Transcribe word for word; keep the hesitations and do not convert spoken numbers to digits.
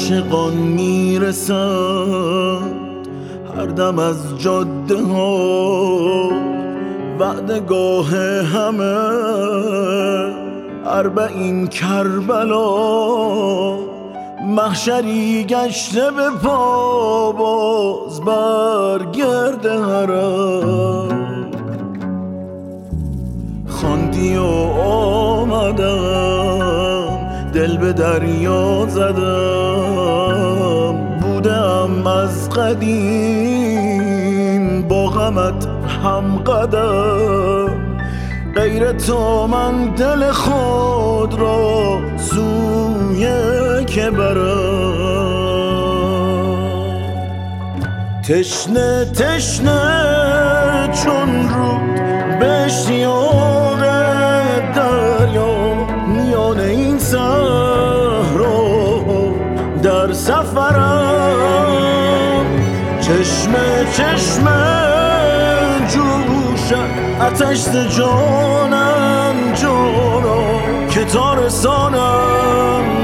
عاشقان میرسد هر دم از جاده ها وعدگاه همه اربعین کربلا محشری گشته به پا باز برگرد حرم خواندی و آمدم دل به دریا زدم بودم از قدیم با غمت هم قدم غیر تو من دل خود را سوی که برم تشنه تشنه چون رود به اشتیاق دریا میان این صحرا در سفرم چشمه چشمه جوشم آتش ز جانم جانا که تا رسانم